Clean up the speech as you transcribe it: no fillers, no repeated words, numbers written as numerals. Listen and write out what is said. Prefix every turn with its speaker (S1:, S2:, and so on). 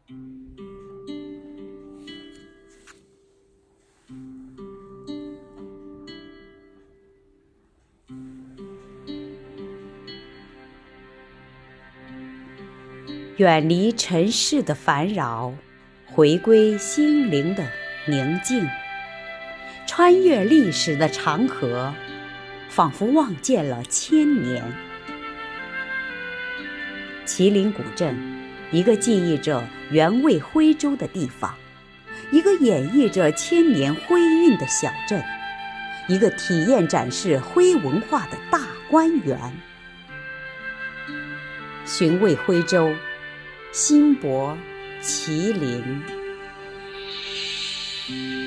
S1: 远离尘世的烦扰，回归心灵的宁静，穿越历史的长河，仿佛望见了千年。麒麟古镇，一个记忆着原味徽州的地方，一个演绎着千年徽韵的小镇，一个体验展示徽文化的大观园。寻味徽州，新博麒麟。